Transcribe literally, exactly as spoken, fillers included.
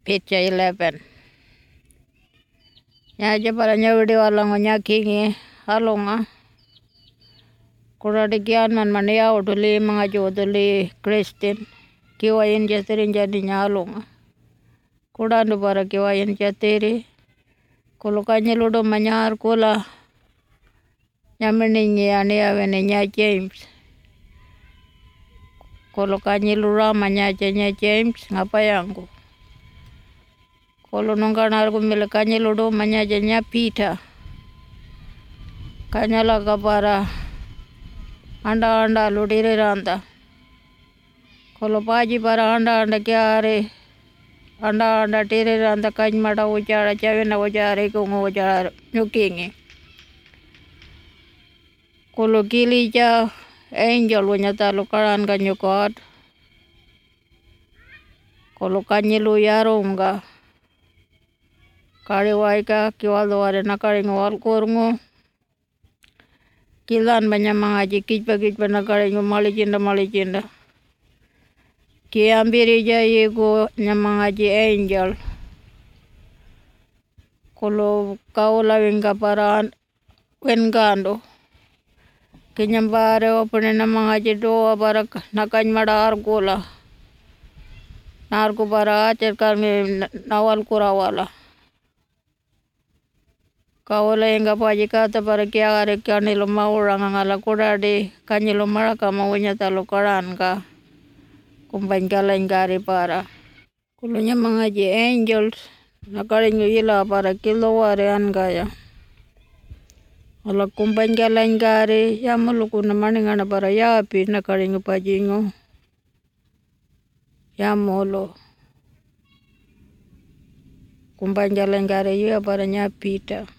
picture eleven. Nyaja para nyawidi walango nyakingi halonga. Kuradi kian man mania uduli mga joduli Kristin. Kiwa yin jatiri jadi nyalonga. Kudandu para kiwa yin jatiri. Kulukanya ludo manyar kula. Nyamini nyani awene nya James. Kolo kanyilura manyaja nya James ngapa yangu. Kolo nungkanar kumile kanyiludu manyaja nya Peter. Kanyala kapara anda anda ludiri randa. Kolo paji para anda anda kiare anda anda tiri randa kanymada ujara chavina ujara kungu ujara nyukingi. Kolo kili ja Angel wanyata lukaran kanyukot. Kolo kanyilu yarunga. Kari waika kiwaldo wale nakaringu walkurungu. Kilan banyak mangaji kijpa kijpa nakaringu malijinda malijinda. Kiambiri jayiku nyamangaji Angel. Kolo kaula winga para wengando. Kinyambare opene namangaji doa para nakanymada argula. Narku para acer kami nawal kurawala. Kaula inga paji kata para kiagare kanilo maurang ngala kuradi kanyilo maraka maunya talo karan ka. Kumpain kala ingari para. Kulunya mangaji Angels. Nakaringu ila para kilo ware angaya. Ala kumpain kala ingari ya muluku namaningana para yapi nakaringu pajingo. Ya molo. Kumpain kala ingari ya para nya Peter.